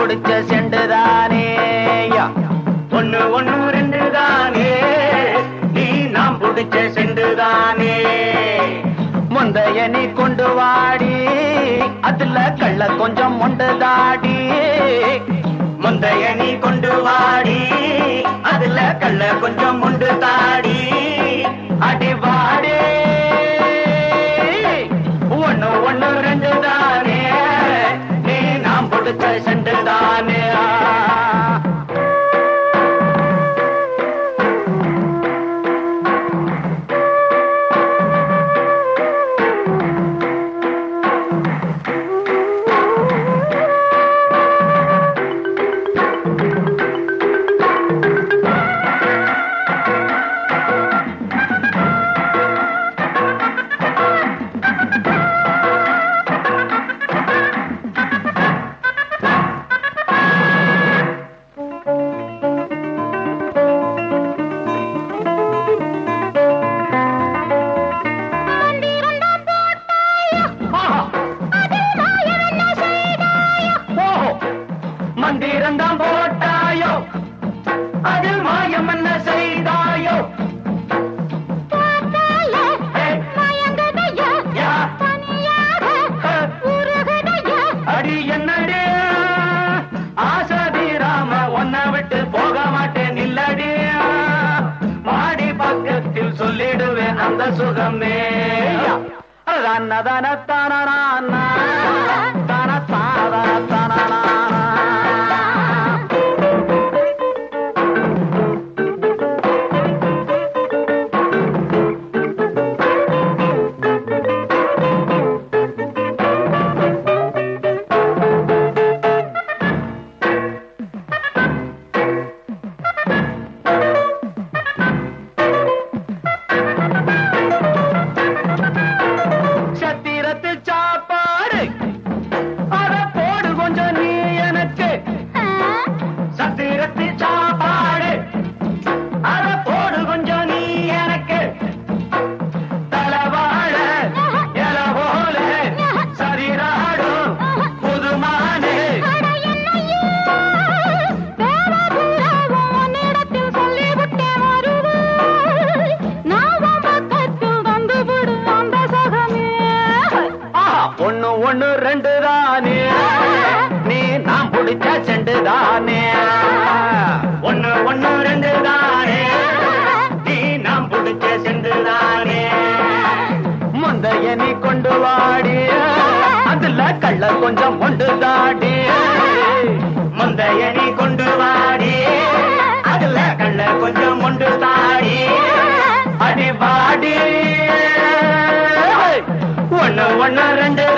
பிடிச்ச செண்டுதானே ஒண்ணு ஒண்ணு ரெண்டு தானே நீ நாம் பிடிச்ச செண்டுதானே முந்தைய நீ கொண்டு வாடி அதுல கள்ள கொஞ்சம் உண்டு தாடி முந்தைய நீ கொண்டு வாடி அதுல கள்ள கொஞ்சம் உண்டு தாடி அடி வாடி ஒண்ணு ஒண்ணு ரெண்டு தானே நீ நாம் பிடிச்ச செண்டு தானே மந்திரந்தான் போட்டாயோ அதில் மாயம் என்ன செய்தாயோ அடி என்னடி ஆசாதி ராம ஒன்ன விட்டு போக மாட்டேன் இல்லடி மாடி பக்கத்தில் சொல்லிடுவேன் அந்த சுகமே தான தான ஒண்ணு ஒண்ணு ரெண்டு தானே நீ நாம் பிடிச்ச செண்டு தானே ஒண்ணு ஒண்ணு ரெண்டு தானே நீ நாம் பிடிச்ச செண்டு தானே முந்தைய நீ கொண்டு வாடி அதுல கள்ள கொஞ்சம் கொண்டு தாடி முந்தைய நீ கொண்டு வாடி அதுல கள்ள கொஞ்சம் கொண்டு தாடி அடி வாடி ஒண்ணு ஒண்ணு ரெண்டு